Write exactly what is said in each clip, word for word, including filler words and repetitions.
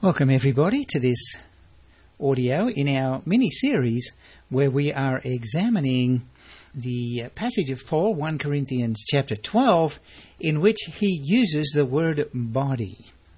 Welcome everybody to this audio in our mini-series where we are examining the passage of Paul, First Corinthians chapter twelve, in which he uses the word body.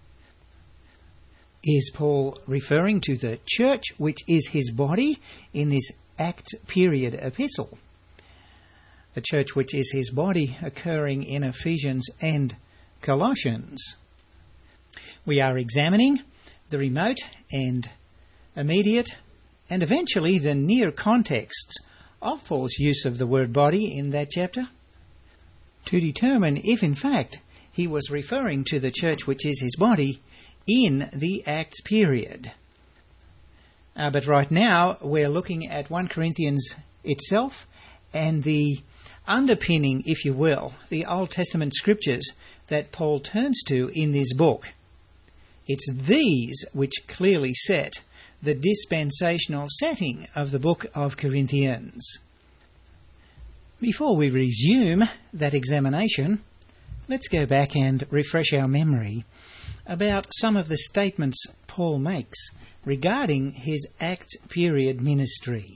Is Paul referring to the church, which is his body, in this Acts period epistle? The church which is his body occurring in Ephesians and Colossians. We are examining the remote and immediate and eventually the near contexts of Paul's use of the word body in that chapter to determine if in fact he was referring to the church which is his body in the Acts period. Uh, but right now we're looking at First Corinthians itself and the underpinning, if you will, the Old Testament scriptures that Paul turns to in this book. It's these which clearly set the dispensational setting of the book of Corinthians. Before we resume that examination, let's go back and refresh our memory about some of the statements Paul makes regarding his Acts period ministry.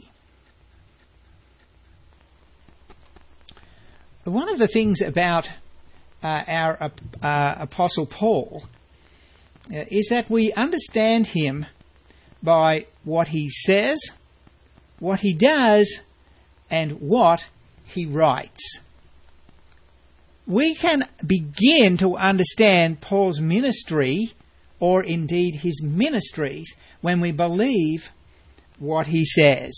One of the things about uh, our uh, Apostle Paul uh, is that we understand him by what he says, what he does, and what he writes. We can begin to understand Paul's ministry, or indeed his ministries, when we believe what he says.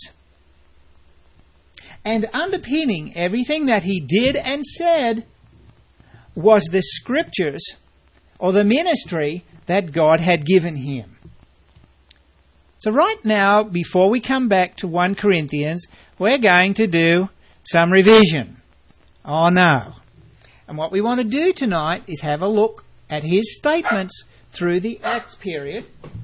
And underpinning everything that he did and said was the scriptures or the ministry that God had given him. So right now, before we come back to First Corinthians, we're going to do some revision. Oh no. And what we want to do tonight is have a look at his statements through the Acts period.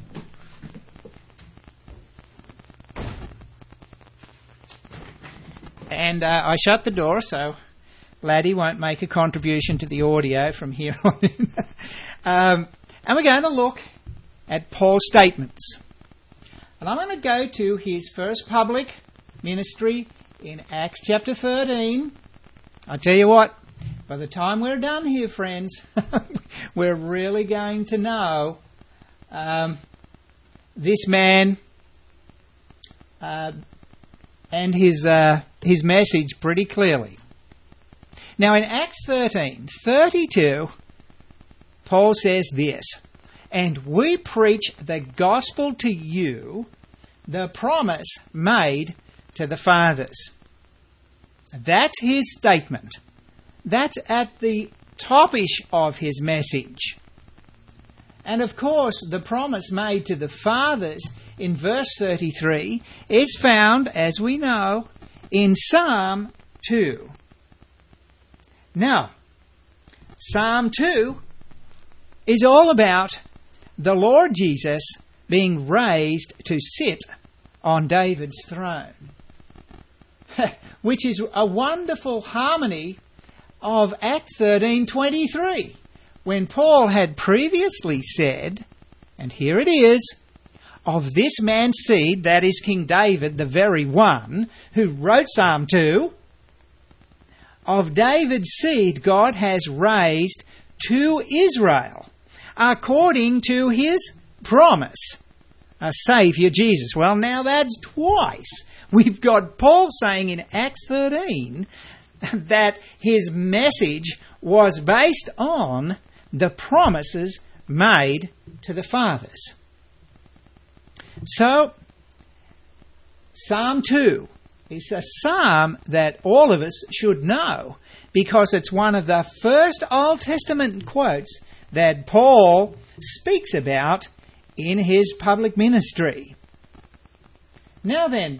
And uh, I shut the door so Laddie won't make a contribution to the audio from here on in. um, and we're going to look at Paul's statements. And I'm going to go to his first public ministry in Acts chapter thirteen. I'll tell you what, by the time we're done here, friends, we're really going to know um, this man uh, and his uh, his message pretty clearly. Now in Acts thirteen thirty-two, Paul says this, "And we preach the gospel to you, the promise made to the fathers." That's his statement. That's at the topish of his message. And of course, the promise made to the fathers in verse thirty-three is found, as we know, in Psalm two. Now, Psalm two is all about the Lord Jesus being raised to sit on David's throne, which is a wonderful harmony of Acts thirteen twenty-three, when Paul had previously said, and here it is, "Of this man's seed," that is King David, the very one who wrote Psalm two, "of David's seed God has raised to Israel, according to his promise, a Saviour Jesus." Well, now that's twice. We've got Paul saying in Acts thirteen that his message was based on the promises made to the fathers. So, Psalm two is a psalm that all of us should know because it's one of the first Old Testament quotes that Paul speaks about in his public ministry. Now then,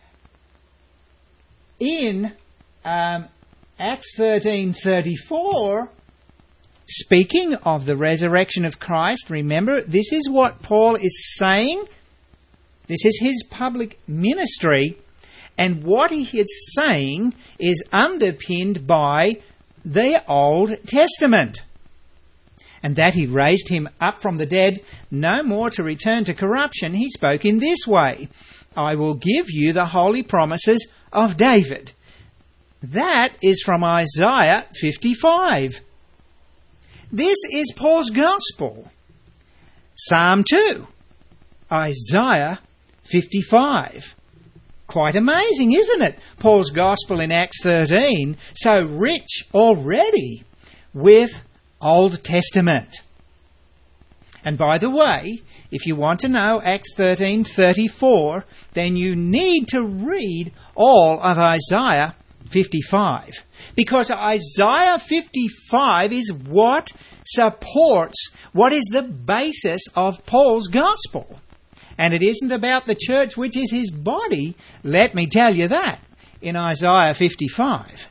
in um, Acts thirteen thirty-four, speaking of the resurrection of Christ, remember, this is what Paul is saying. This is his public ministry, and what he is saying is underpinned by the Old Testament. and that he raised him up from the dead, no more to return to corruption, he spoke in this way, I will give you the holy promises of David. That is from Isaiah fifty-five. This is Paul's gospel. Psalm two, Isaiah fifty-five. Quite amazing, isn't it? Paul's gospel in Acts thirteen, so rich already with Old Testament. And by the way, if you want to know Acts thirteen thirty-four, then you need to read all of Isaiah fifty-five. Because Isaiah fifty-five is what supports, what is the basis of Paul's gospel. And it isn't about the church, which is his body, let me tell you that, in Isaiah fifty-five.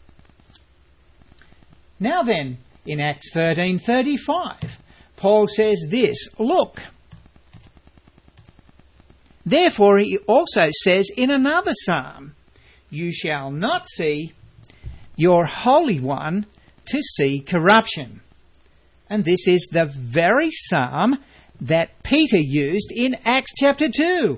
Now then, in Acts thirteen thirty-five, Paul says this, look. Therefore he also says in another psalm, you shall not see your Holy One to see corruption. And this is the very psalm that Peter used in Acts chapter two.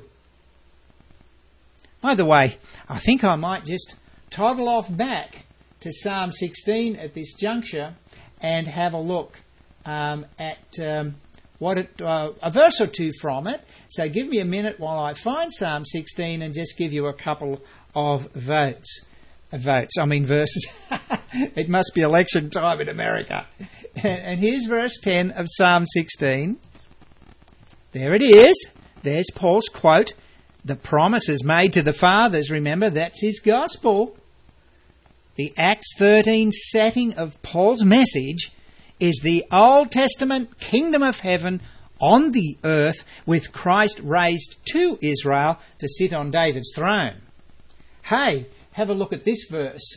By the way, I think I might just toggle off back to Psalm sixteen at this juncture and have a look um, at um, what it, uh, a verse or two from it. So give me a minute while I find Psalm sixteen and just give you a couple of votes. Uh, votes, I mean verses. It must be election time in America. And here's verse ten of Psalm sixteen. There it is. There's Paul's quote. The promises made to the fathers, remember, that's his gospel. The Acts thirteen setting of Paul's message is the Old Testament kingdom of heaven on the earth with Christ raised to Israel to sit on David's throne. Hey, have a look at this verse.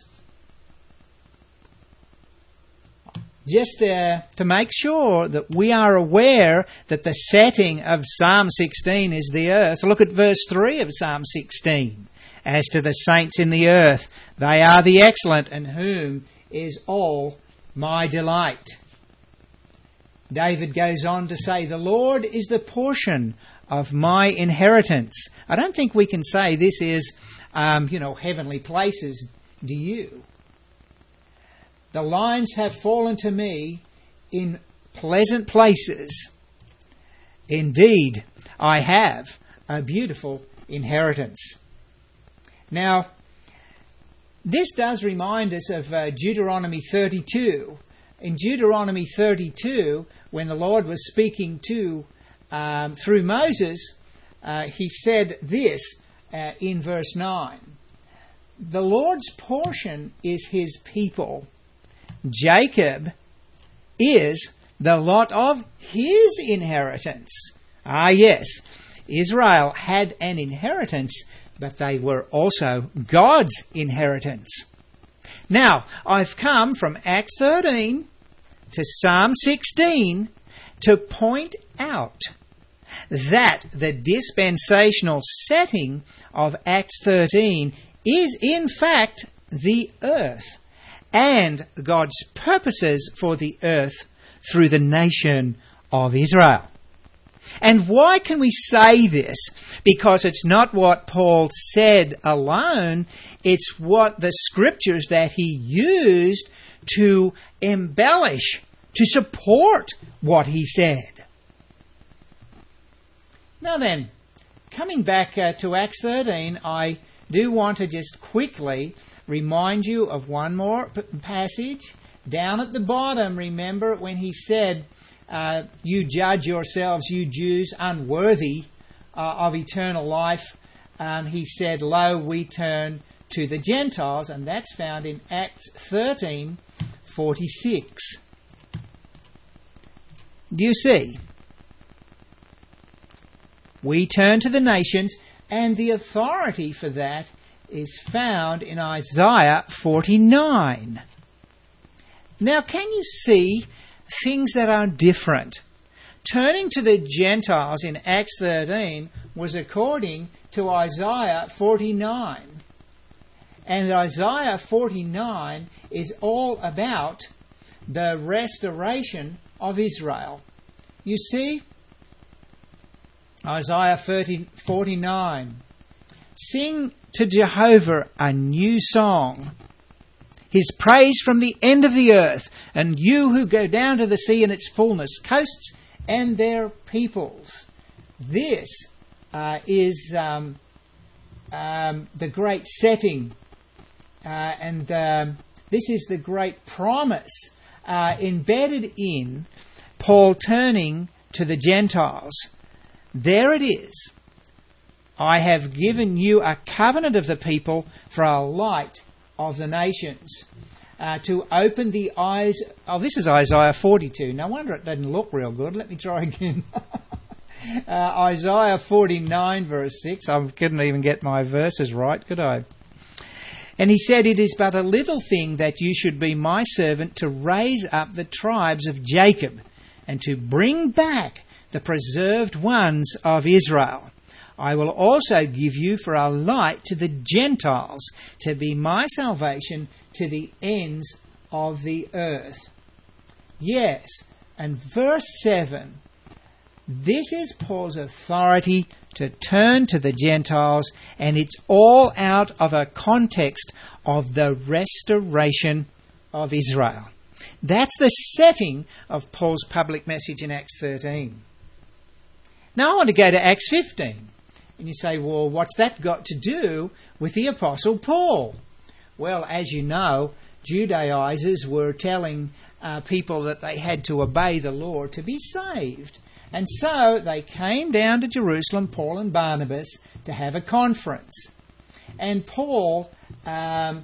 Just uh, to make sure that we are aware that the setting of Psalm sixteen is the earth, look at verse three of Psalm sixteen. As to the saints in the earth, they are the excellent, in whom is all my delight. David goes on to say, the Lord is the portion of my inheritance. I don't think we can say this is, um, you know, heavenly places, do you? The lines have fallen to me in pleasant places. Indeed, I have a beautiful inheritance. Now, this does remind us of uh, Deuteronomy thirty-two. In Deuteronomy thirty-two, when the Lord was speaking to, um, through Moses, uh, he said this uh, in verse nine. The Lord's portion is his people. Jacob is the lot of his inheritance. Ah, yes, Israel had an inheritance, but they were also God's inheritance. Now, I've come from Acts thirteen to Psalm sixteen to point out that the dispensational setting of Acts thirteen is in fact the earth and God's purposes for the earth through the nation of Israel. And why can we say this? Because it's not what Paul said alone, it's what the scriptures that he used to embellish, to support what he said. Now then, coming back uh, to Acts thirteen, I do want to just quickly remind you of one more p- passage. Down at the bottom, remember when he said, uh, you judge yourselves, you Jews, unworthy uh, of eternal life. Um, he said, lo, we turn to the Gentiles, and that's found in Acts thirteen forty-six. Do you see? We turn to the nations, and the authority for that is found in Isaiah forty-nine. Now, can you see things that are different? Turning to the Gentiles in Acts thirteen was according to Isaiah forty-nine. And Isaiah forty-nine is all about the restoration of Israel. You see, Isaiah thirty, forty-nine, sing to Jehovah a new song, his praise from the end of the earth, and you who go down to the sea and its fullness, coasts and their peoples. This uh, is um, um, the great setting, uh, and um, this is the great promise uh, embedded in Paul turning to the Gentiles. There it is. I have given you a covenant of the people for a light of the nations, uh, to open the eyes. Oh, this is Isaiah forty-two. No wonder it doesn't look real good. Let me try again. uh, Isaiah forty-nine, verse six. I couldn't even get my verses right, could I? And he said, it is but a little thing that you should be my servant to raise up the tribes of Jacob and to bring back the preserved ones of Israel. I will also give you for a light to the Gentiles, to be my salvation to the ends of the earth. Yes, and verse seven, this is Paul's authority to turn to the Gentiles, and it's all out of a context of the restoration of Israel. That's the setting of Paul's public message in Acts thirteen. Now I want to go to Acts fifteen. And you say, well, what's that got to do with the Apostle Paul? Well, as you know, Judaizers were telling uh, people that they had to obey the law to be saved. And so they came down to Jerusalem, Paul and Barnabas, to have a conference. And Paul, um,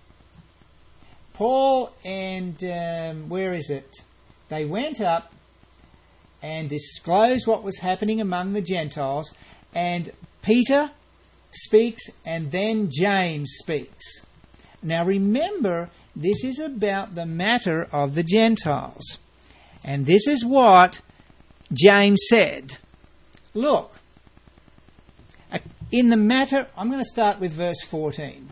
Paul and, um, where is it? They went up and disclosed what was happening among the Gentiles. And Peter speaks, and then James speaks. Now remember, this is about the matter of the Gentiles. And this is what James said. Look, in the matter, I'm going to start with verse fourteen.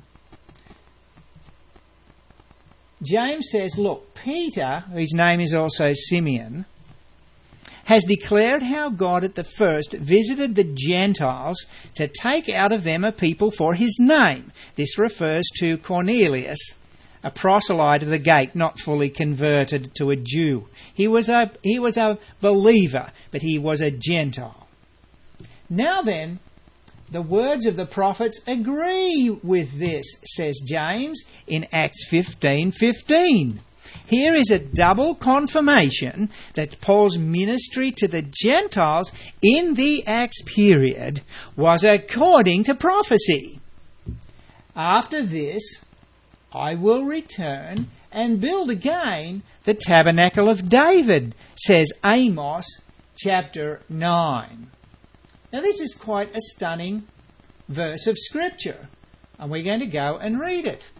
James says, look, Peter, whose name is also Simeon, has declared how God at the first visited the Gentiles to take out of them a people for his name. This refers to Cornelius, a proselyte of the gate, not fully converted to a Jew. He was a, he was a believer, but he was a Gentile. Now then, the words of the prophets agree with this, says James in Acts fifteen fifteen. Here is a double confirmation that Paul's ministry to the Gentiles in the Acts period was according to prophecy. After this, I will return and build again the tabernacle of David, says Amos chapter nine. Now this is quite a stunning verse of Scripture, and we're going to go and read it.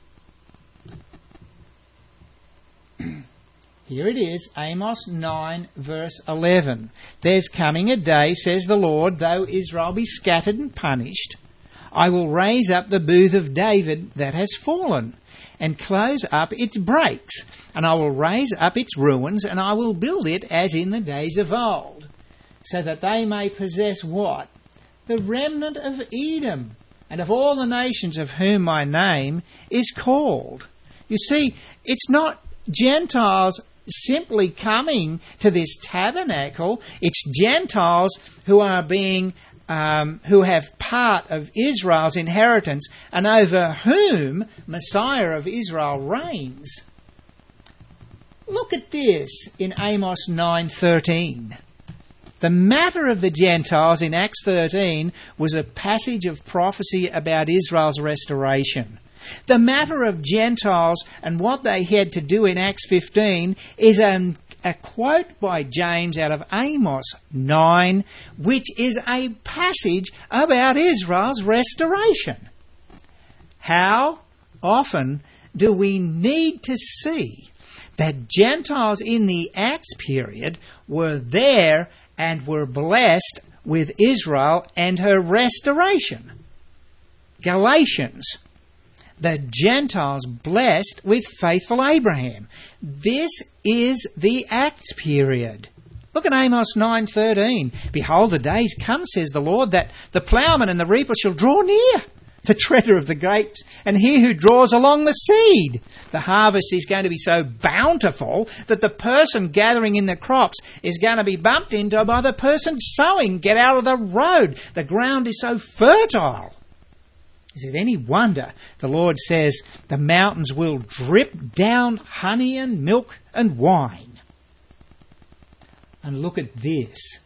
Here it is, Amos nine, verse eleven. There's coming a day, says the Lord, though Israel be scattered and punished, I will raise up the booth of David that has fallen, and close up its breaks, and I will raise up its ruins, and I will build it as in the days of old, so that they may possess what? The remnant of Edom, and of all the nations of whom my name is called. You see, it's not Gentiles simply coming to this tabernacle. It's Gentiles who are being, um, who have part of Israel's inheritance and over whom Messiah of Israel reigns. Look at this in Amos nine thirteen. The matter of the Gentiles in Acts thirteen was a passage of prophecy about Israel's restoration. The matter of Gentiles and what they had to do in Acts fifteen is a, a quote by James out of Amos nine, which is a passage about Israel's restoration. How often do we need to see that Gentiles in the Acts period were there and were blessed with Israel and her restoration? Galatians. the Gentiles blessed with faithful Abraham. This is the Acts period. Look at Amos nine thirteen. Behold, the days come, says the Lord, that the ploughman and the reaper shall draw near, the treader of the grapes, and he who draws along the seed. The harvest is going to be so bountiful that the person gathering in the crops is going to be bumped into by the person sowing. Get out of the road. The ground is so fertile. Is it any wonder the Lord says the mountains will drip down honey and milk and wine? And look at this.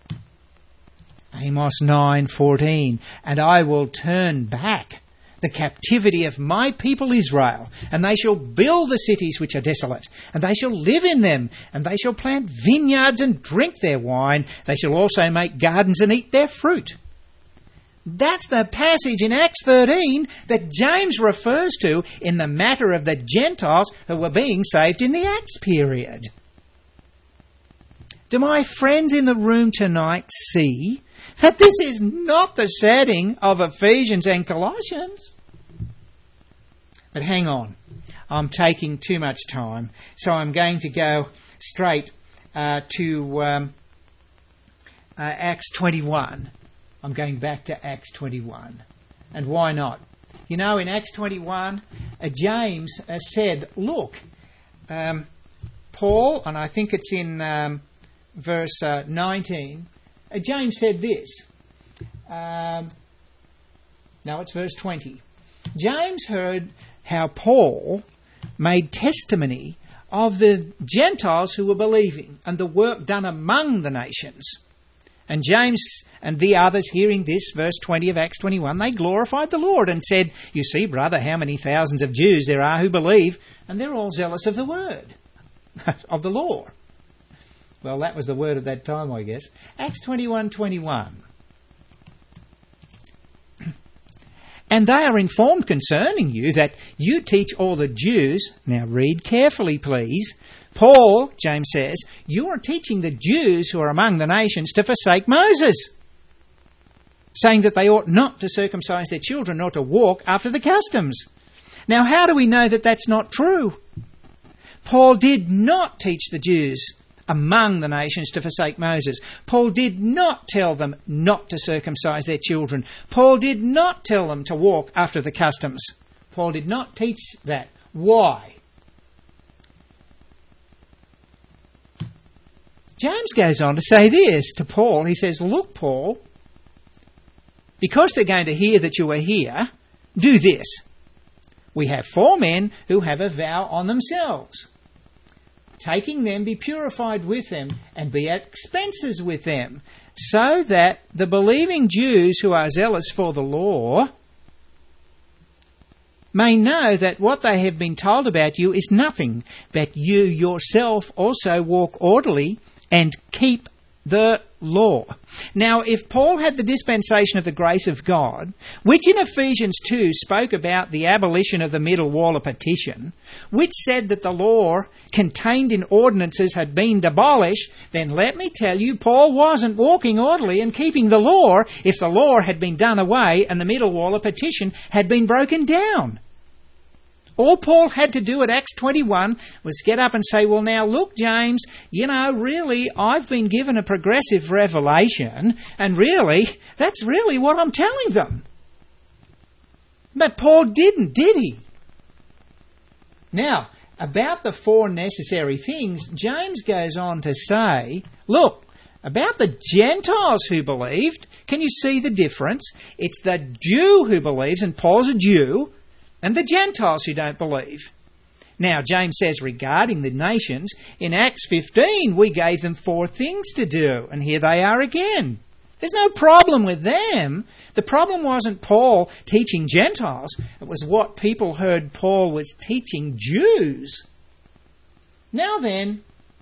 Amos nine fourteen. And I will turn back the captivity of my people Israel, and they shall build the cities which are desolate, and they shall live in them, and they shall plant vineyards and drink their wine. They shall also make gardens and eat their fruit. That's the passage in Acts thirteen that James refers to in the matter of the Gentiles who were being saved in the Acts period. Do my friends in the room tonight see that this is not the setting of Ephesians and Colossians? But hang on, I'm taking too much time, so I'm going to go straight uh, to um, uh, Acts twenty-one. I'm going back to Acts twenty-one. And why not? You know, in Acts twenty-one, uh, James uh, said, look, um, Paul, and I think it's in um, verse uh, nineteen, uh, James said this. Um, no, it's verse twenty. James heard how Paul made testimony of the Gentiles who were believing and the work done among the nations. And James and the others, hearing this, verse twenty of Acts twenty-one, they glorified the Lord and said, you see, brother, how many thousands of Jews there are who believe, and they're all zealous of the word, of the law. Well, that was the word at that time, I guess. Acts twenty-one twenty-one. And they are informed concerning you that you teach all the Jews. Now read carefully, please. Paul, James says, you are teaching the Jews who are among the nations to forsake Moses, saying that they ought not to circumcise their children nor to walk after the customs. Now, how do we know that that's not true? Paul did not teach the Jews among the nations to forsake Moses. Paul did not tell them not to circumcise their children. Paul did not tell them to walk after the customs. Paul did not teach that. Why? James goes on to say this to Paul. He says, look, Paul, because they're going to hear that you are here, do this. We have four men who have a vow on themselves. Taking them, be purified with them, and be at expenses with them, so that the believing Jews who are zealous for the law may know that what they have been told about you is nothing, but you yourself also walk orderly and keep the law. Now, if Paul had the dispensation of the grace of God, which in Ephesians two spoke about the abolition of the middle wall of petition, which said that the law contained in ordinances had been abolished, then let me tell you, Paul wasn't walking orderly and keeping the law if the law had been done away and the middle wall of petition had been broken down. All Paul had to do at Acts twenty-one was get up and say, well, now look, James, you know, really, I've been given a progressive revelation, and really, that's really what I'm telling them. But Paul didn't, did he? Now, about the four necessary things, James goes on to say, look, about the Gentiles who believed, can you see the difference? It's the Jew who believes, and Paul's a Jew, and the Gentiles who don't believe. Now, James says regarding the nations, in Acts fifteen, we gave them four things to do, and here they are again. There's no problem with them. The problem wasn't Paul teaching Gentiles. It was what people heard Paul was teaching Jews. Now then,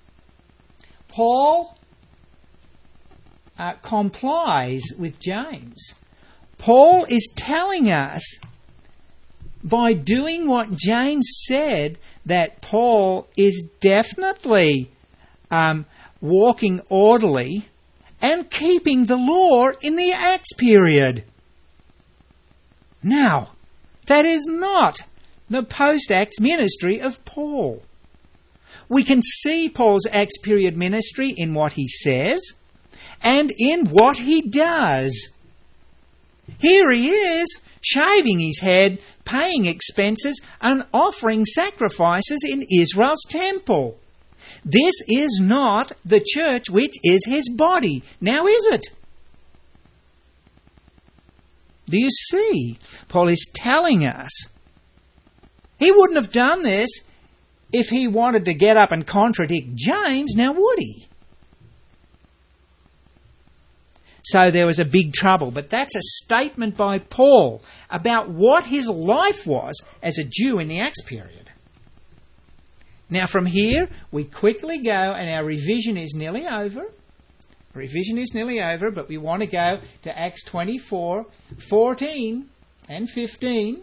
Paul uh, complies with James. Paul is telling us, by doing what James said, that Paul is definitely um, walking orderly and keeping the law in the Acts period. Now, That is not the post-Acts ministry of Paul. We can see Paul's Acts period ministry in what he says and in what he does. Here he is, shaving his head, paying expenses, and offering sacrifices in Israel's temple. This is not the church which is his body. Now is it? Do you see? Paul is telling us he wouldn't have done this if he wanted to get up and contradict James, now would he? So there was a big trouble, but that's a statement by Paul about what his life was as a Jew in the Acts period. Now from here, we quickly go, and our revision is nearly over. Revision is nearly over, but we want to go to Acts twenty-four, fourteen and fifteen.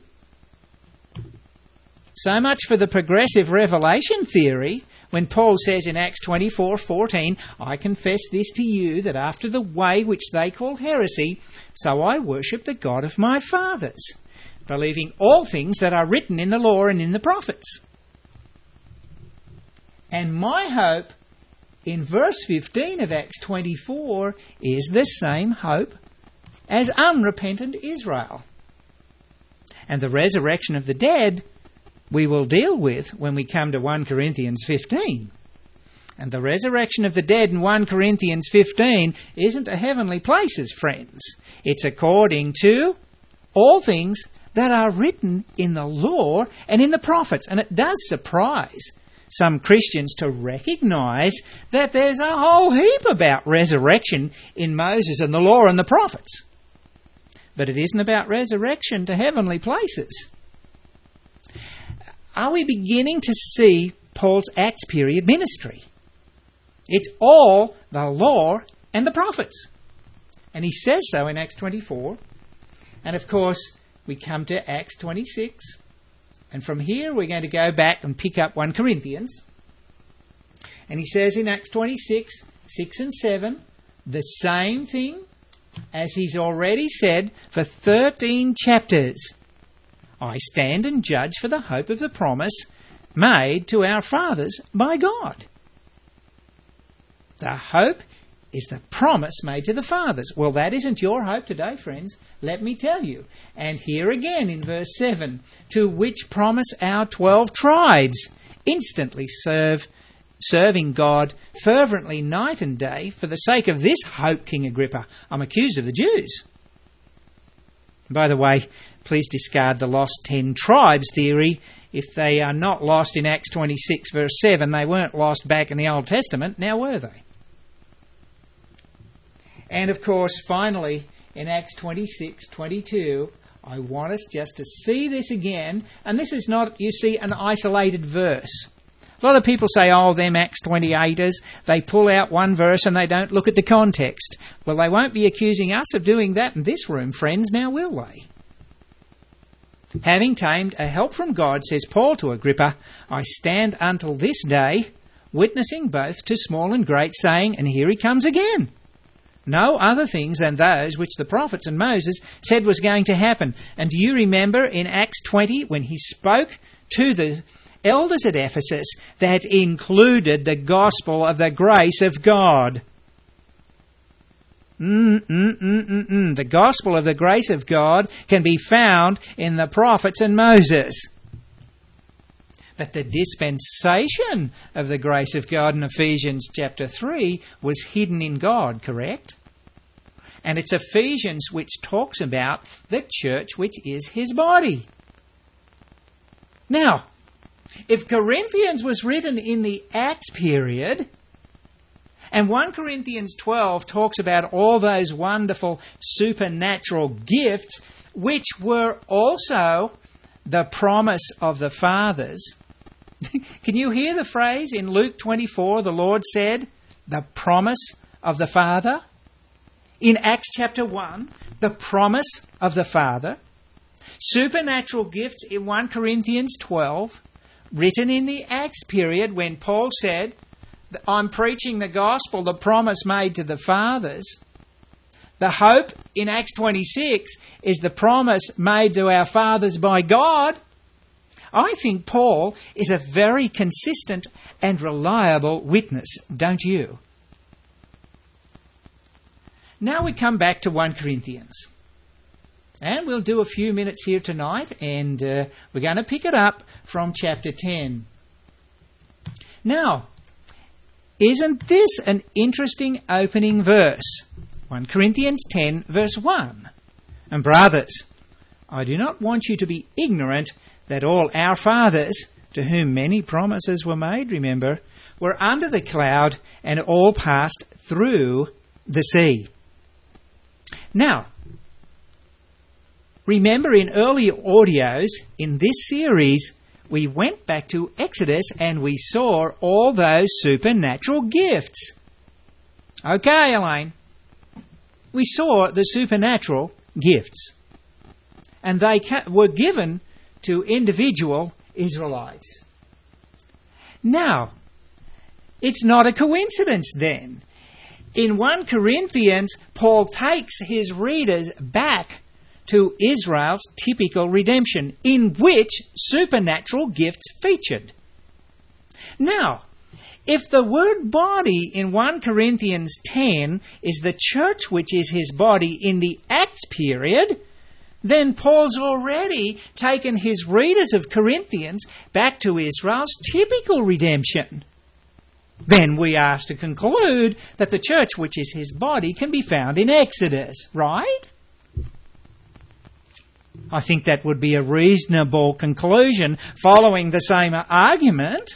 So much for the progressive revelation theory, when Paul says in Acts twenty-four, fourteen, I confess this to you, that after the way which they call heresy, so I worship the God of my fathers, believing all things that are written in the law and in the prophets. And my hope in verse fifteen of Acts twenty-four is the same hope as unrepentant Israel. And the resurrection of the dead we will deal with when we come to First Corinthians fifteen. And the resurrection of the dead in First Corinthians fifteen isn't a heavenly places, friends. It's according to all things that are written in the law and in the prophets. And it does surprise some Christians to recognise that there's a whole heap about resurrection in Moses and the law and the prophets. But it isn't about resurrection to heavenly places. Are we beginning to see Paul's Acts period ministry? It's all the law and the prophets. And he says so in Acts twenty-four. And of course, we come to Acts twenty-six. And from here, we're going to go back and pick up First Corinthians. And he says in Acts twenty-six, six and seven, the same thing as he's already said for thirteen chapters. I stand and judge for the hope of the promise made to our fathers by God. The hope is the promise made to the fathers. Well, that isn't your hope today, friends. Let me tell you. And here again in verse seven, to which promise our twelve tribes instantly serve, serving God fervently night and day for the sake of this hope, King Agrippa. I'm accused of the Jews. By the way, please discard the lost ten tribes theory. If they are not lost in Acts twenty-six verse seven, they weren't lost back in the Old Testament, now were they? And of course, finally, in Acts twenty-six, twenty-two, I want us just to see this again. And this is not, you see, an isolated verse. A lot of people say, oh, them Acts twenty-eighters, they pull out one verse and they don't look at the context. Well, they won't be accusing us of doing that in this room, friends, now will they? Having tamed a help from God, says Paul to Agrippa, I stand until this day, witnessing both to small and great, saying, and here he comes again, no other things than those which the prophets and Moses said was going to happen. And do you remember in Acts twenty when he spoke to the elders at Ephesus that included the gospel of the grace of God? Mm, mm, mm, mm, mm. The gospel of the grace of God can be found in the prophets and Moses. But the dispensation of the grace of God in Ephesians chapter three was hidden in God, correct? And it's Ephesians which talks about the church which is his body. Now, if Corinthians was written in the Acts period, and First Corinthians twelve talks about all those wonderful supernatural gifts, which were also the promise of the fathers. Can you hear the phrase in Luke twenty-four, the Lord said, the promise of the Father? In Acts chapter one, the promise of the Father. Supernatural gifts in First Corinthians twelve, written in the Acts period when Paul said, I'm preaching the gospel, the promise made to the fathers. The hope in Acts twenty-six is the promise made to our fathers by God. I think Paul is a very consistent and reliable witness, don't you? Now we come back to First Corinthians. And we'll do a few minutes here tonight, and uh, we're going to pick it up from chapter ten. Now, isn't this an interesting opening verse? First Corinthians ten, verse one. And brothers, I do not want you to be ignorant that all our fathers, to whom many promises were made, remember, were under the cloud and all passed through the sea. Now, remember in earlier audios in this series, we went back to Exodus and we saw all those supernatural gifts. Okay, Elaine. We saw the supernatural gifts. And they ca- were given to individual Israelites. Now, it's not a coincidence then. In First Corinthians, Paul takes his readers back to Israel's typical redemption, in which supernatural gifts featured. Now, if the word body in First Corinthians ten is the church which is his body in the Acts period, then Paul's already taken his readers of Corinthians back to Israel's typical redemption. Then we are to conclude that the church which is his body can be found in Exodus, right? I think that would be a reasonable conclusion following the same argument.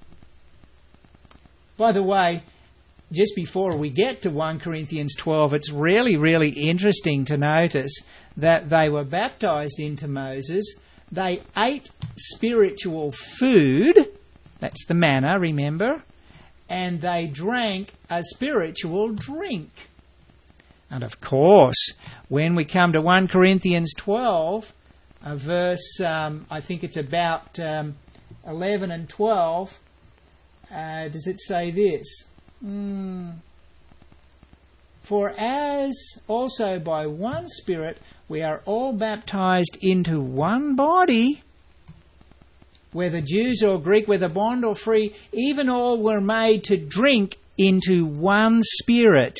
By the way, just before we get to First Corinthians twelve, it's really, really interesting to notice that they were baptised into Moses. They ate spiritual food. That's the manna, remember? And they drank a spiritual drink. And of course, when we come to First Corinthians twelve, a verse, um, I think it's about um, eleven and twelve, uh, does it say this? Mm. For as also by one Spirit we are all baptized into one body, whether Jews or Greek, whether bond or free, even all were made to drink into one Spirit.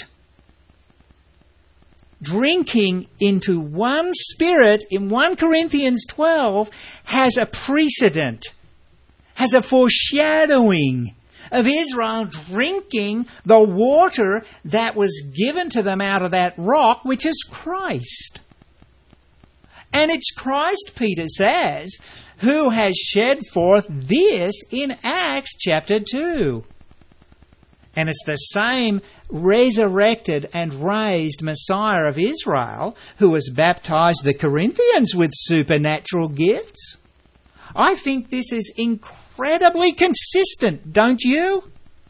Drinking into one Spirit in First Corinthians twelve has a precedent, has a foreshadowing of Israel drinking the water that was given to them out of that rock, which is Christ. And it's Christ, Peter says, who has shed forth this in Acts chapter two. And it's the same resurrected and raised Messiah of Israel who has baptized the Corinthians with supernatural gifts. I think this is incredibly consistent, don't you?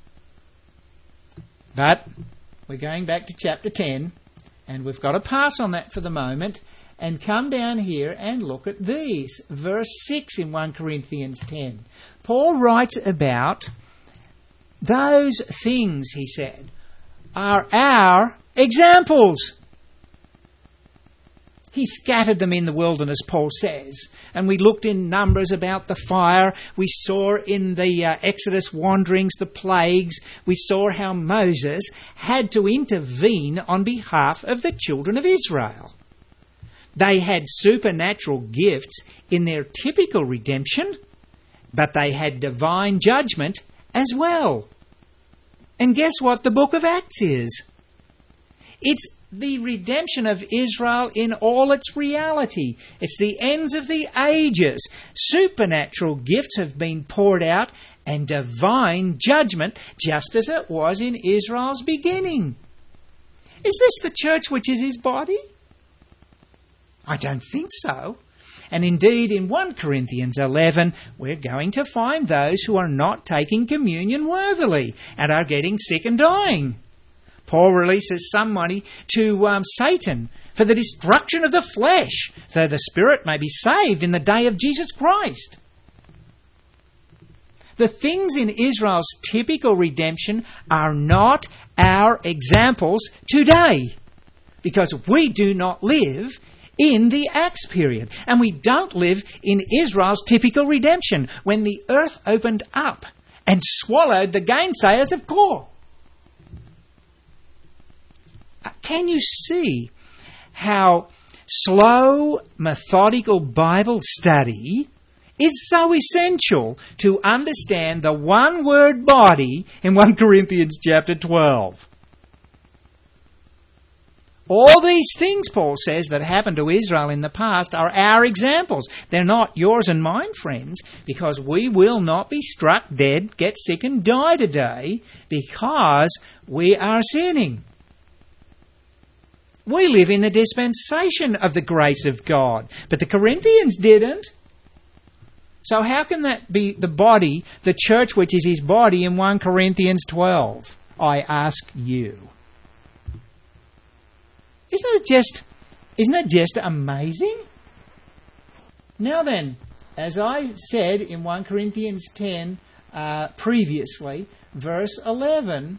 But we're going back to chapter ten, and we've got to pass on that for the moment and come down here and look at these. Verse six in First Corinthians ten. Paul writes about those things, he said, are our examples. He scattered them in the wilderness, Paul says. And we looked in Numbers about the fire. We saw in the uh, Exodus wanderings the plagues. We saw how Moses had to intervene on behalf of the children of Israel. They had supernatural gifts in their typical redemption, but they had divine judgment as well. And guess what the book of Acts is? It's the redemption of Israel in all its reality. It's the ends of the ages. Supernatural gifts have been poured out and divine judgment, just as it was in Israel's beginning. Is this the church which is his body? I don't think so. And indeed, in First Corinthians eleven, we're going to find those who are not taking communion worthily and are getting sick and dying. Paul releases some money to um, Satan for the destruction of the flesh, so the spirit may be saved in the day of Jesus Christ. The things in Israel's typical redemption are not our examples today. because we do not live in the Acts period. And we don't live in Israel's typical redemption, when the earth opened up and swallowed the gainsayers of Kor. Can you see how slow, methodical Bible study is so essential to understand the one-word body in First Corinthians chapter twelve? All these things, Paul says, that happened to Israel in the past are our examples. They're not yours and mine, friends, because we will not be struck dead, get sick and die today because we are sinning. We live in the dispensation of the grace of God, but the Corinthians didn't. So how can that be the body, the church which is his body in First Corinthians twelve? I ask you. Isn't it just, isn't it just amazing? Now then, as I said in First Corinthians ten uh, previously, verse eleven,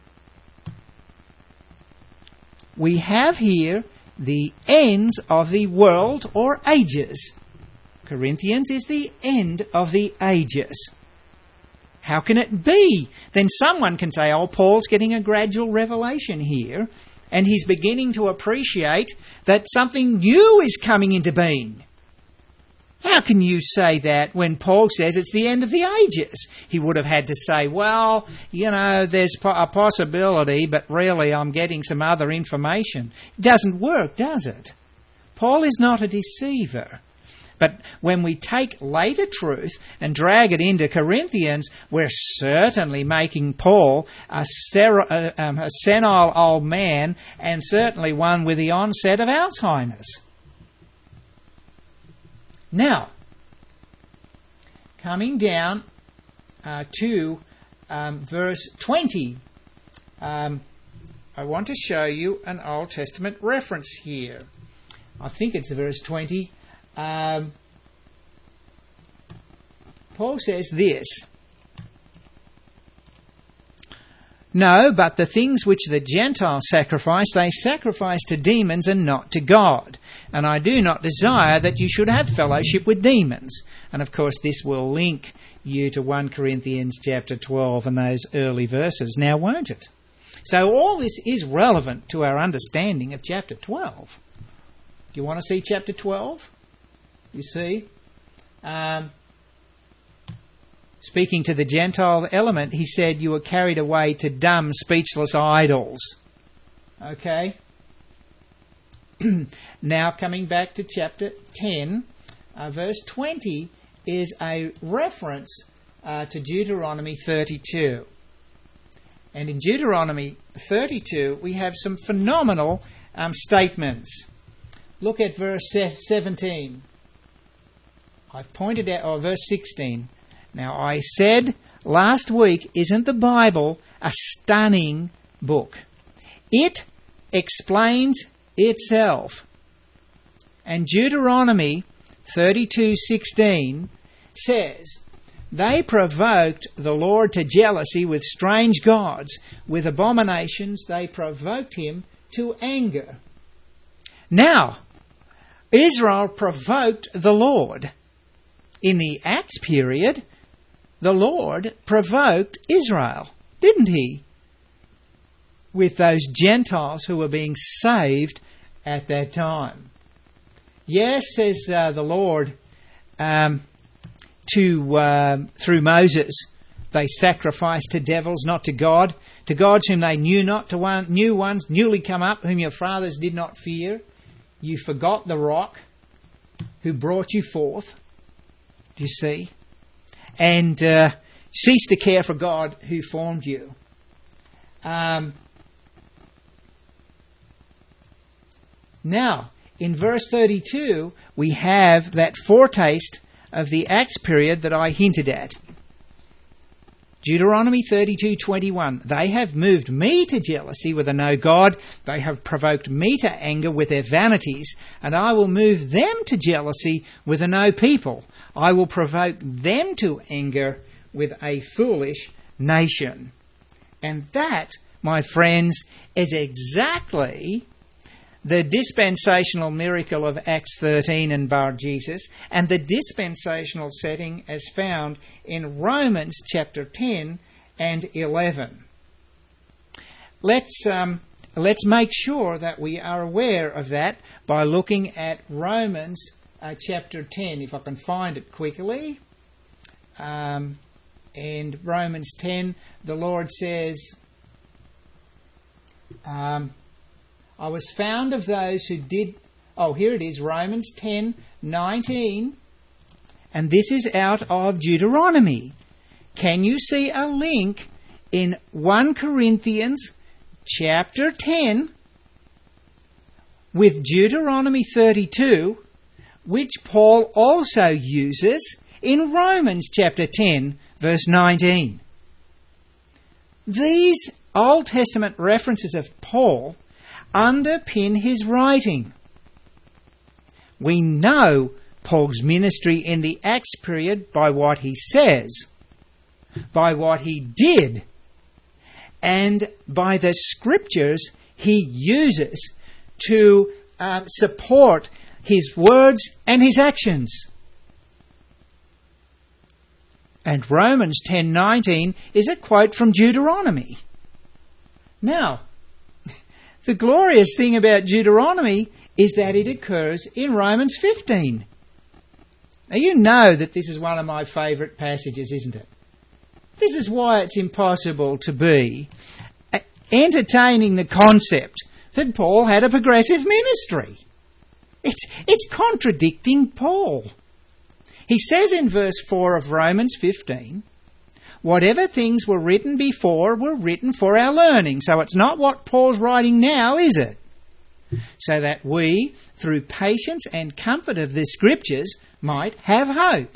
we have here the ends of the world or ages. Corinthians is the end of the ages. How can it be? Then someone can say, oh, Paul's getting a gradual revelation here, and he's beginning to appreciate that something new is coming into being. How can you say that when Paul says it's the end of the ages? He would have had to say, well, you know, there's a possibility, but really I'm getting some other information. It doesn't work, does it? Paul is not a deceiver. But when we take later truth and drag it into Corinthians, we're certainly making Paul a, ser- a, um, a senile old man, and certainly one with the onset of Alzheimer's. Now, coming down uh, to um, verse twenty, um, I want to show you an Old Testament reference here. I think it's verse twenty. Um, Paul says this: no, but the things which the Gentiles sacrifice, they sacrifice to demons and not to God. And I do not desire that you should have fellowship with demons. And of course this will link you to First Corinthians chapter twelve and those early verses, now won't it? So all this is relevant to our understanding of chapter twelve. Do you want to see chapter twelve? You see? Um, speaking to the Gentile element, he said, you were carried away to dumb, speechless idols. Okay? Now, coming back to chapter ten, uh, verse twenty is a reference uh, to Deuteronomy thirty-two. And in Deuteronomy thirty-two, we have some phenomenal um, statements. Look at verse seventeen. I've pointed out, or verse sixteen. Now, I said last week, isn't the Bible a stunning book? It explains itself. And Deuteronomy thirty-two sixteen says, they provoked the Lord to jealousy with strange gods. With abominations they provoked him to anger. Now, Israel provoked the Lord. In the Acts period, the Lord provoked Israel, didn't he? With those Gentiles who were being saved at that time. Yes, says uh, the Lord, um, to um, through Moses, they sacrificed to devils, not to God, to gods whom they knew not, to one, new ones newly come up, whom your fathers did not fear. You forgot the rock who brought you forth. Do you see? And uh, cease to care for God who formed you. Um, now, in verse thirty-two, we have that foretaste of the Acts period that I hinted at. Deuteronomy thirty-two twenty-one. They have moved me to jealousy with a no God. They have provoked me to anger with their vanities. And I will move them to jealousy with a no people. I will provoke them to anger with a foolish nation. And that, my friends, is exactly the dispensational miracle of Acts thirteen and Bar-Jesus, and the dispensational setting as found in Romans chapter ten and eleven. Let's um, let's make sure that we are aware of that by looking at Romans uh, chapter ten, if I can find it quickly. Um, and Romans ten, the Lord says, um, I was found of those who did... Oh, here it is, Romans ten nineteen. And this is out of Deuteronomy. Can you see a link in First Corinthians chapter ten with Deuteronomy thirty-two, which Paul also uses in Romans chapter ten, verse nineteen? These Old Testament references of Paul underpin his writing. We know Paul's ministry in the Acts period by what he says, by what he did, and by the scriptures he uses to uh, support his words and his actions. And Romans ten nineteen is a quote from Deuteronomy. Now, the glorious thing about Deuteronomy is that it occurs in Romans fifteen. Now, you know that this is one of my favourite passages, isn't it? This is why it's impossible to be entertaining the concept that Paul had a progressive ministry. It's, it's contradicting Paul. He says in verse four of Romans fifteen, whatever things were written before were written for our learning. So it's not what Paul's writing now, is it? So that we, through patience and comfort of the scriptures, might have hope.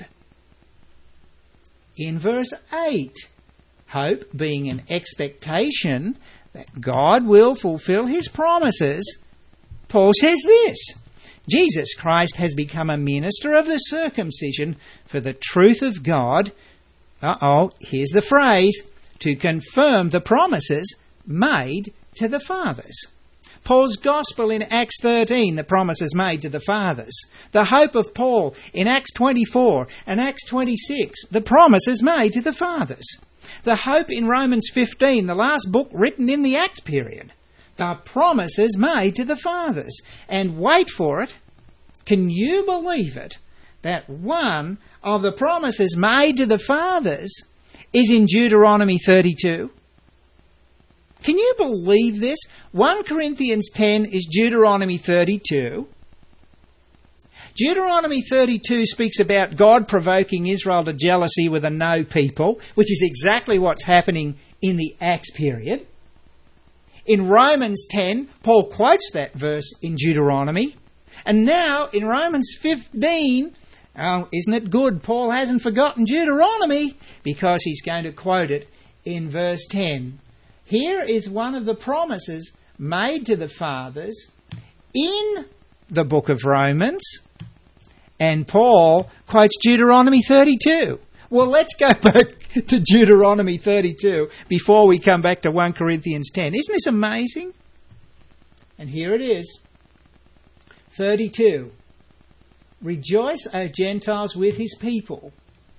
In verse eight, hope being an expectation that God will fulfill his promises, Paul says this: Jesus Christ has become a minister of the circumcision for the truth of God. Uh-oh, here's the phrase, to confirm the promises made to the fathers. Paul's gospel in Acts thirteen, the promises made to the fathers. The hope of Paul in Acts twenty-four and Acts twenty-six, the promises made to the fathers. The hope in Romans fifteen, the last book written in the Acts period. The promises made to the fathers. And wait for it, can you believe it, that one of the promises made to the fathers is in Deuteronomy thirty-two? Can you believe this? First Corinthians ten is Deuteronomy thirty-two. Deuteronomy thirty-two speaks about God provoking Israel to jealousy with a no people, which is exactly what's happening in the Acts period. In Romans ten, Paul quotes that verse in Deuteronomy. And now in Romans fifteen, oh, isn't it good Paul hasn't forgotten Deuteronomy, because he's going to quote it in verse ten. Here is one of the promises made to the fathers in the book of Romans, and Paul quotes Deuteronomy thirty-two. Well, let's go back to Deuteronomy thirty-two before we come back to First Corinthians ten. Isn't this amazing? And here it is. thirty-two. Rejoice, O Gentiles, with his people.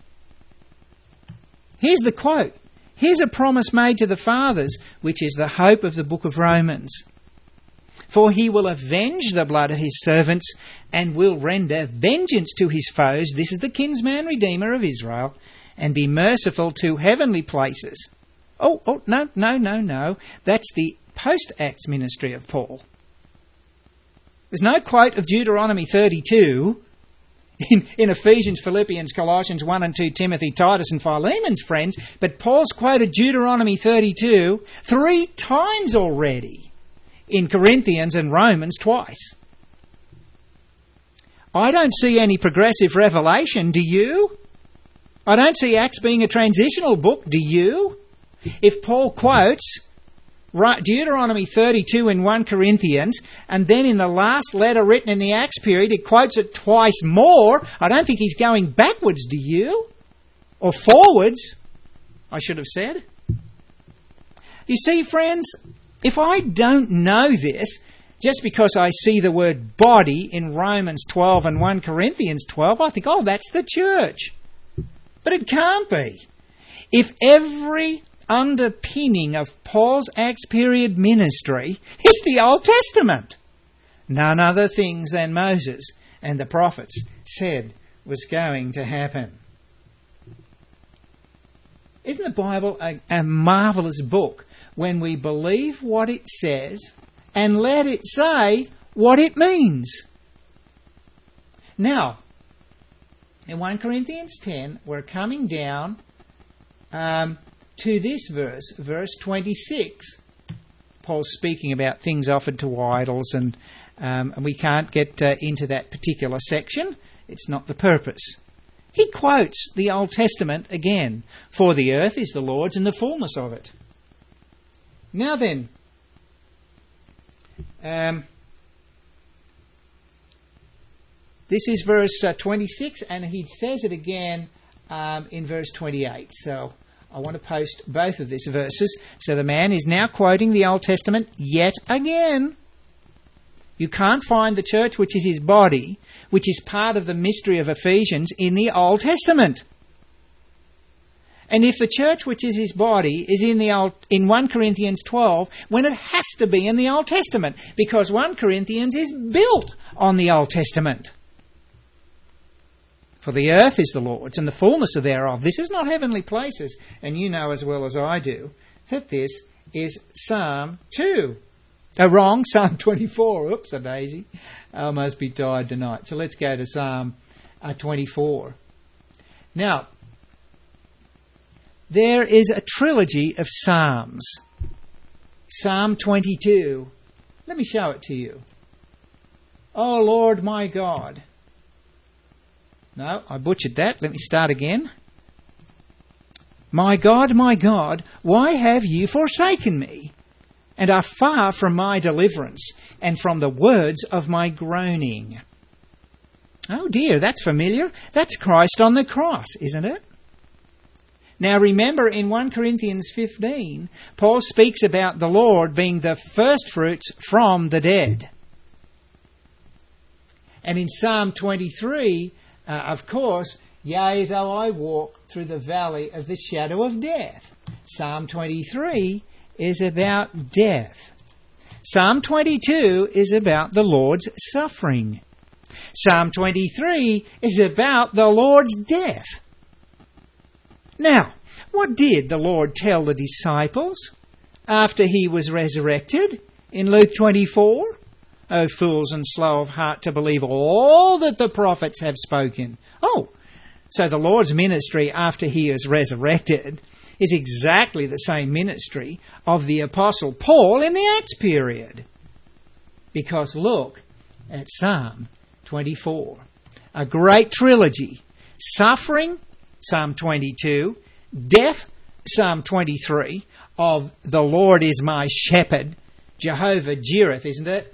Here's the quote. Here's a promise made to the fathers, which is the hope of the book of Romans. For he will avenge the blood of his servants and will render vengeance to his foes. This is the kinsman redeemer of Israel, and be merciful to heavenly places. Oh, oh, no, no, no, no. That's the post-Acts ministry of Paul. There's no quote of Deuteronomy thirty-two in, in Ephesians, Philippians, Colossians one and two, Timothy, Titus and Philemon's friends, but Paul's quoted Deuteronomy thirty-two three times already, in Corinthians and Romans twice. I don't see any progressive revelation, do you? I don't see Acts being a transitional book, do you? If Paul quotes Deuteronomy thirty-two in First Corinthians, and then in the last letter written in the Acts period, he quotes it twice more, I don't think he's going backwards, do you? Or forwards, I should have said. You see, friends, if I don't know this, Just because I see the word body in Romans twelve and First Corinthians twelve, I think, oh, that's the church. But it can't be. If every underpinning of Paul's Acts period ministry is the Old Testament, none other things than Moses and the prophets said was going to happen. Isn't the Bible a, a marvellous book when we believe what it says and let it say what it means? Now, in First Corinthians ten, we're coming down um, to this verse, verse twenty-six. Paul's speaking about things offered to idols, and, um, and we can't get uh, into that particular section. It's not the purpose. He quotes the Old Testament again. For the earth is the Lord's and the fullness of it. Now then, um, this is verse uh, twenty-six, and he says it again um, in verse twenty-eight. So I want to post both of these verses. So the man is now quoting the Old Testament yet again. You can't find the church, which is his body, which is part of the mystery of Ephesians, in the Old Testament. And if the church, which is his body, is in the Old, in First Corinthians twelve, when it has to be in the Old Testament, because First Corinthians is built on the Old Testament. For the earth is the Lord's and the fullness thereof. This is not heavenly places, and you know as well as I do that this is Psalm two. Oh, wrong, Psalm twenty-four. Oops, a daisy. I must be tired tonight. So let's go to Psalm uh, twenty-four. Now, there is a trilogy of Psalms. Psalm twenty-two. Let me show it to you. Oh, Lord my God. No, I butchered that. Let me start again. My God, my God, why have you forsaken me, and are far from my deliverance, and from the words of my groaning? Oh dear, that's familiar. That's Christ on the cross, isn't it? Now remember, in First Corinthians fifteen, Paul speaks about the Lord being the firstfruits from the dead. And in Psalm twenty-three, uh, of course, yea, though I walk through the valley of the shadow of death. Psalm twenty-three is about death. Psalm twenty-two is about the Lord's suffering. Psalm twenty-three is about the Lord's death. Now, what did the Lord tell the disciples after he was resurrected in Luke twenty-four? O fools and slow of heart to believe all that the prophets have spoken. Oh, so the Lord's ministry after he is resurrected is exactly the same ministry of the Apostle Paul in the Acts period. Because look at Psalm twenty-four. A great trilogy. Suffering, Psalm twenty-two. Death, Psalm twenty-three. Of the Lord is my shepherd. Jehovah Jireh, isn't it?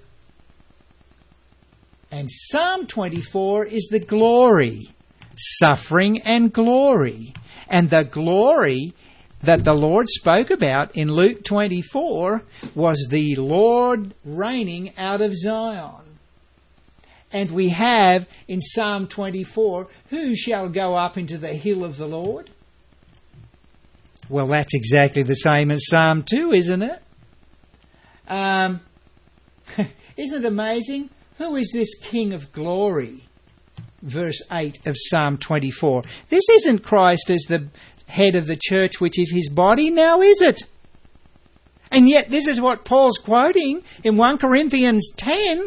And Psalm twenty-four is the glory. Suffering and glory. And the glory that the Lord spoke about in Luke twenty-four was the Lord reigning out of Zion. And we have in Psalm twenty-four, who shall go up into the hill of the Lord? Well, that's exactly the same as Psalm two, isn't it? Um, isn't it amazing? Who is this King of glory? Verse eight of Psalm twenty-four. This isn't Christ as the head of the church, which is his body, now is it? And yet this is what Paul's quoting in First Corinthians ten.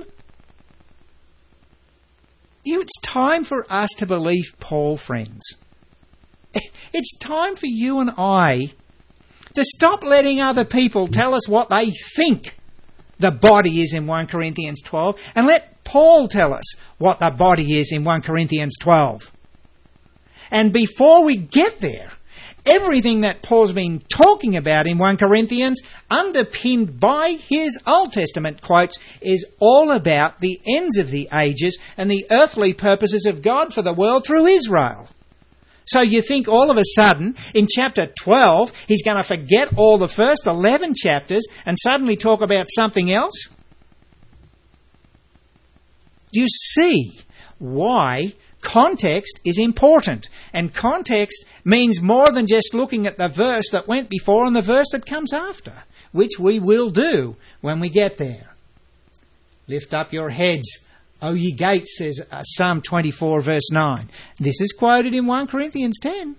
It's time for us to believe Paul, friends. It's time for you and I to stop letting other people tell us what they think the body is in First Corinthians twelve, and let Paul tell us what the body is in First Corinthians twelve. And before we get there, everything that Paul's been talking about in First Corinthians, underpinned by his Old Testament quotes, is all about the ends of the ages and the earthly purposes of God for the world through Israel. So you think all of a sudden, in chapter twelve, he's going to forget all the first eleven chapters and suddenly talk about something else? Do you see why context is important? And context means more than just looking at the verse that went before and the verse that comes after, which we will do when we get there. Lift up your heads, O ye gates, says uh, Psalm twenty-four verse nine. This is quoted in First Corinthians ten.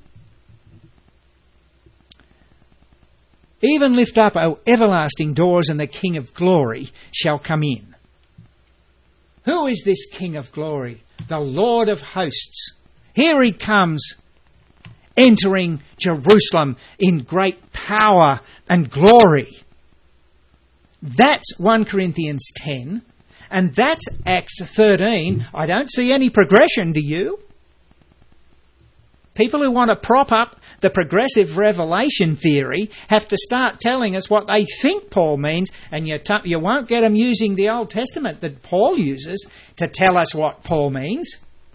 Even lift up, O everlasting doors, and the King of glory shall come in. Who is this King of glory? The Lord of hosts. Here he comes, entering Jerusalem in great power and glory. That's First Corinthians ten, and that's Acts thirteen. I don't see any progression, do you? People who want to prop up the progressive revelation theory have to start telling us what they think Paul means, and you, t- you won't get them using the Old Testament that Paul uses to tell us what Paul means.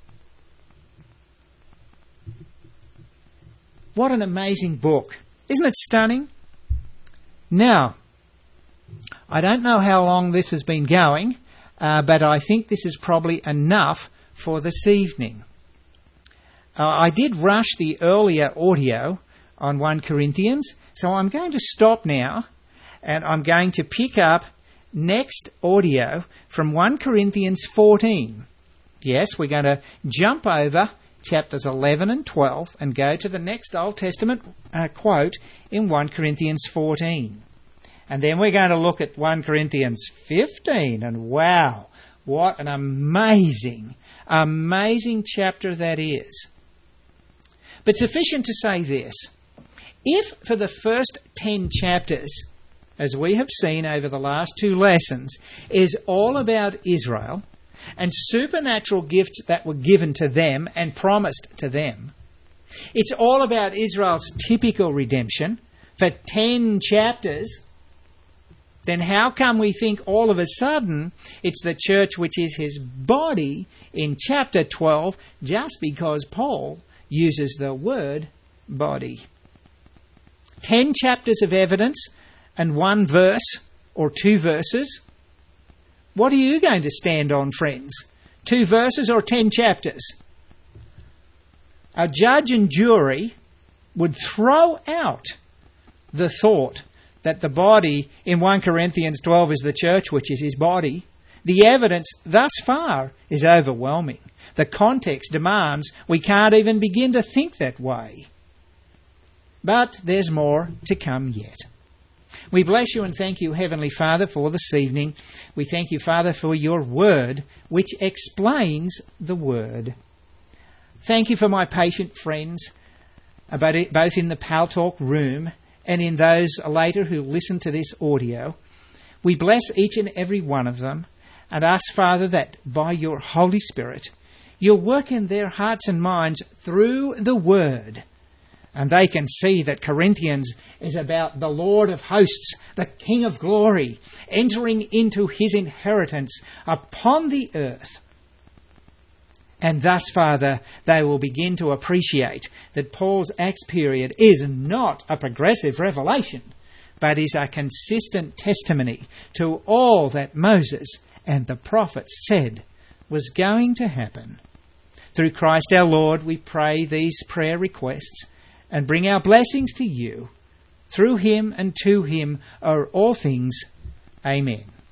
What an amazing book. Isn't it stunning? Now, I don't know how long this has been going, uh, but I think this is probably enough for this evening. Uh, I did rush the earlier audio on First Corinthians, so I'm going to stop now, and I'm going to pick up next audio from First Corinthians fourteen. Yes, we're going to jump over chapters eleven and twelve and go to the next Old Testament uh, quote in First Corinthians fourteen. And then we're going to look at First Corinthians fifteen, and wow, what an amazing, amazing chapter that is. But sufficient to say this: if for the first ten chapters, as we have seen over the last two lessons, is all about Israel and supernatural gifts that were given to them and promised to them, it's all about Israel's typical redemption for ten chapters, then how come we think all of a sudden it's the church which is his body in chapter twelve just because Paul uses the word body? Ten chapters of evidence and one verse or two verses. What are you going to stand on, friends? Two verses or ten chapters? A judge and jury would throw out the thought that the body in First Corinthians twelve is the church, which is his body. The evidence thus far is overwhelming. The context demands we can't even begin to think that way. But there's more to come yet. We bless you and thank you, Heavenly Father, for this evening. We thank you, Father, for your word, which explains the word. Thank you for my patient friends, about it, both in the Pal Talk room and in those later who listen to this audio. We bless each and every one of them and ask, Father, that by your Holy Spirit, you'll work in their hearts and minds through the word, and they can see that Corinthians is about the Lord of hosts, the King of glory, entering into his inheritance upon the earth. And thus, Father, they will begin to appreciate that Paul's Acts period is not a progressive revelation, but is a consistent testimony to all that Moses and the prophets said was going to happen. Through Christ our Lord, we pray these prayer requests and bring our blessings to you. Through him and to him are all things. Amen.